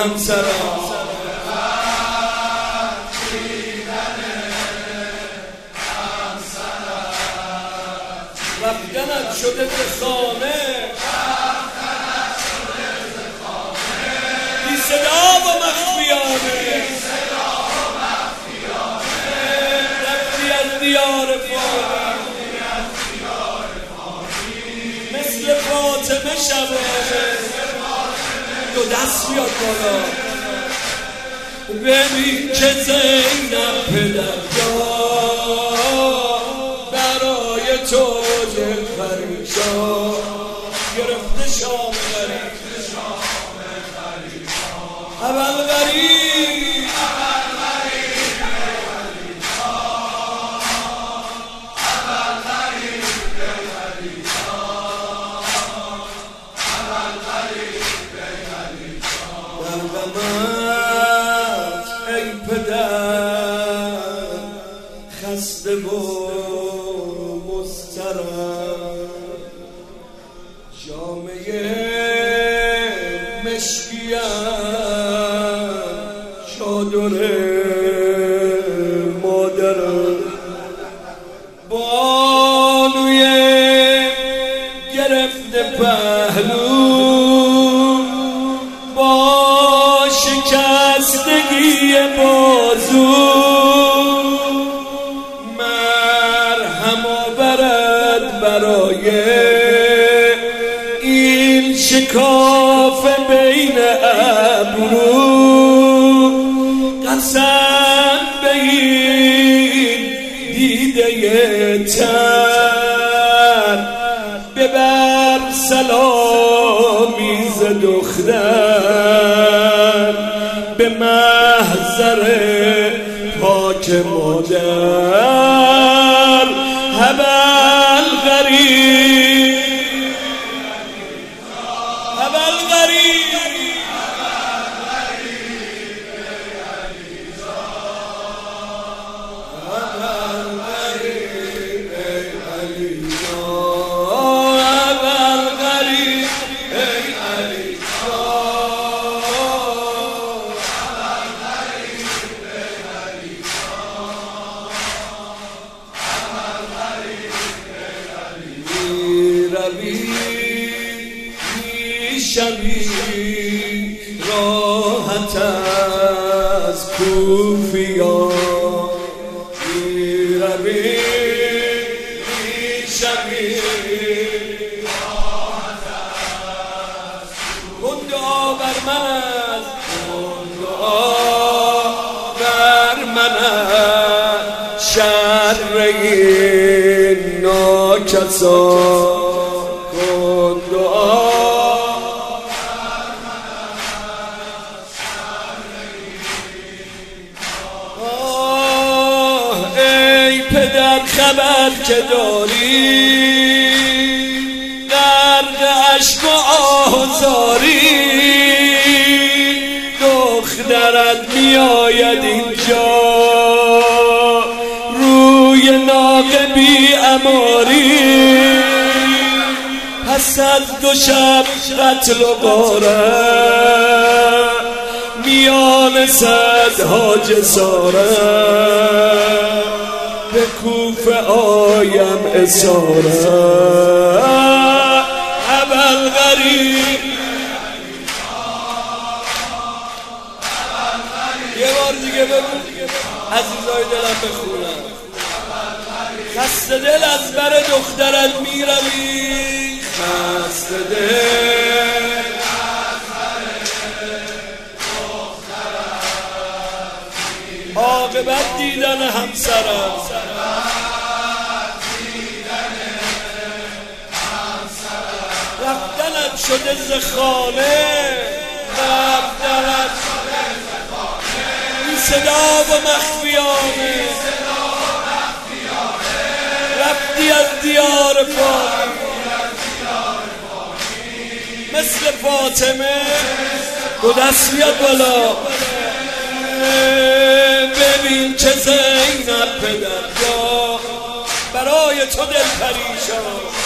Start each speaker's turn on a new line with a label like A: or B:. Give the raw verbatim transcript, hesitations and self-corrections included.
A: همسرم رفتنت شده به خانه بی صدا و مخفیانه رفتی از دیار فانی مثل فاطمه شبانه دو دست بیاد بالا ببین که زینب پدر جان برای تو دل پریشان گرفته شام غریب اول غریب ای پدر خسته و مضطرب جامعه مشکیم چادر مادرم بانوی گرفته پهلو با شکستگی بازو مرهم آورد برای این شکاف بین ابرو قسم به این دیده تر ببر سلامی ز دختر به محضر پاک مادر هبل غریب هبل غریب شبی راحت از کوفیا میروی شبی راحت از کن دعا بر من از کن دعا بر من از شر این ناکسان کن دعا پدر خبر که داری غرق اشک و آزاری دخترت میآید اینجا روی ناقه بی اماری پس از دو شب قتل و غارت میان صدها جسارت به کوفه آیم اسارت هبل غریب یه بار دیگه بگو عزیزای دلم بخونم خسته دل از بر دخترت میروی خسته دل عاقبت دیدن همسرم رفتنت شده ز خانه رفتنت بی صدا و مخفیانه رفتی از دیار فانی مثل فاطمه دو دست بیاد بالا ببین که زینب پدر جا برای تو دل پریشان